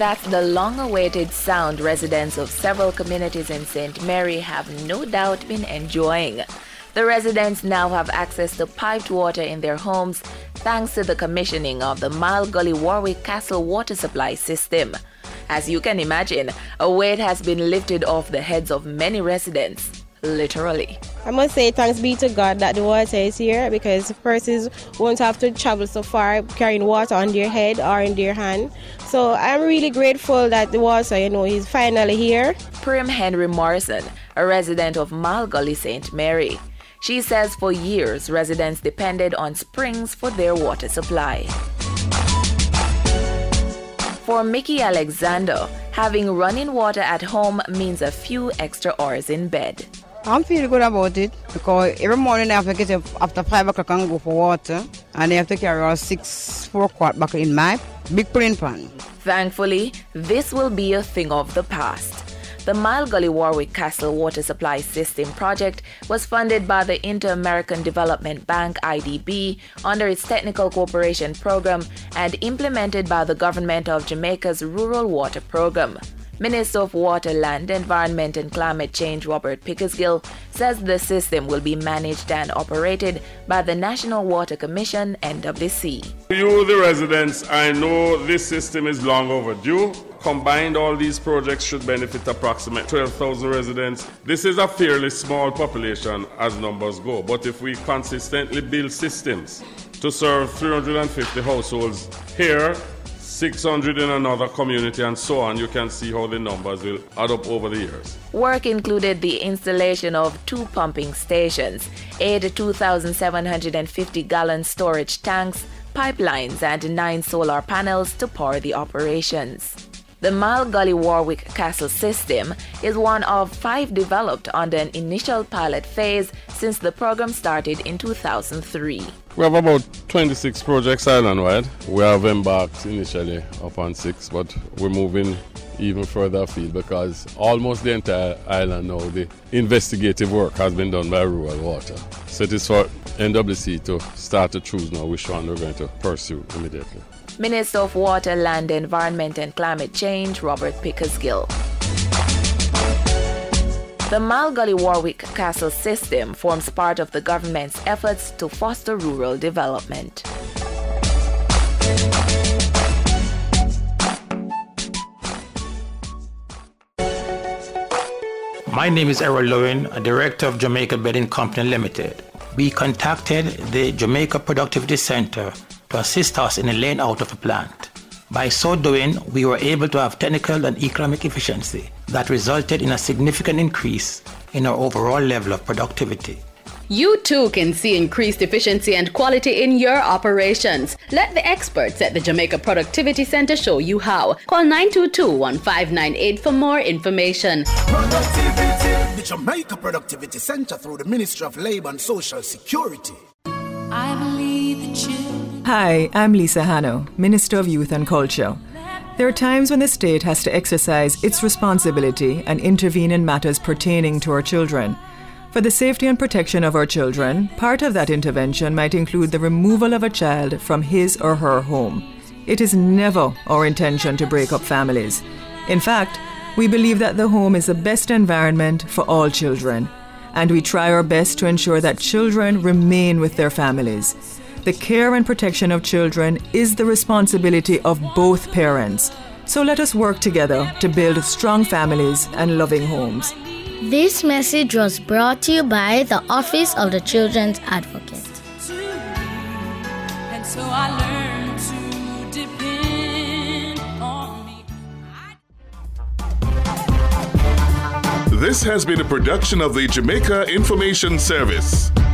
That's the long-awaited sound residents of several communities in St. Mary have no doubt been enjoying. The residents now have access to piped water in their homes thanks to the commissioning of the Mile Gully Warwick Castle water supply system. As you can imagine, a weight has been lifted off the heads of many residents, literally. I must say thanks be to God that the water is here, because persons won't have to travel so far carrying water on their head or in their hand. So I'm really grateful that the water, is finally here. Prim Henry Morrison, a resident of Mile Gully, St. Mary. She says for years residents depended on springs for their water supply. For Mickey Alexander, having running water at home means a few extra hours in bed. I'm feeling good about it because every morning I have to get up after 5 o'clock and go for water, and I have to carry around 4 quarts back in my big praying pan. Thankfully, this will be a thing of the past. The Mile Gully Warwick Castle Water Supply System project was funded by the Inter-American Development Bank (IDB) under its Technical Cooperation Program and implemented by the Government of Jamaica's Rural Water Program. Minister of Water, Land, Environment and Climate Change Robert Pickersgill says the system will be managed and operated by the National Water Commission, NWC. For you, the residents, I know this system is long overdue. Combined, all these projects should benefit approximately 12,000 residents. This is a fairly small population as numbers go, but if we consistently build systems to serve 350 households here, 600 in another community and so on, you can see how the numbers will add up over the years. Work included the installation of 2 pumping stations, 8 2,750-gallon storage tanks, pipelines and 9 solar panels to power the operations. The Mile Gully Warwick Castle system is one of 5 developed under an initial pilot phase since the program started in 2003. We have about 26 projects island-wide. We have embarked initially upon 6, but we're moving even further afield because almost the entire island now, the investigative work has been done by Rural Water. So it is for NWC to start to choose now which one we're going to pursue immediately. Minister of Water, Land, Environment and Climate Change, Robert Pickersgill. The Mile Gully Warwick Castle system forms part of the government's efforts to foster rural development. My name is Errol Lowen, a director of Jamaica Bedding Company Limited. We contacted the Jamaica Productivity Center to assist us in the laying out of a plant. By so doing, we were able to have technical and economic efficiency that resulted in a significant increase in our overall level of productivity. You too can see increased efficiency and quality in your operations. Let the experts at the Jamaica Productivity Center show you how. Call 922-1598 for more information. Productivity, the Jamaica Productivity Center through the Ministry of Labour and Social Security. I believe the children. Hi, I'm Lisa Hanno, Minister of Youth and Culture. There are times when the state has to exercise its responsibility and intervene in matters pertaining to our children. For the safety and protection of our children, part of that intervention might include the removal of a child from his or her home. It is never our intention to break up families. In fact, we believe that the home is the best environment for all children, and we try our best to ensure that children remain with their families. The care and protection of children is the responsibility of both parents. So let us work together to build strong families and loving homes. This message was brought to you by the Office of the Children's Advocate. And so I learned to depend on me. This has been a production of the Jamaica Information Service.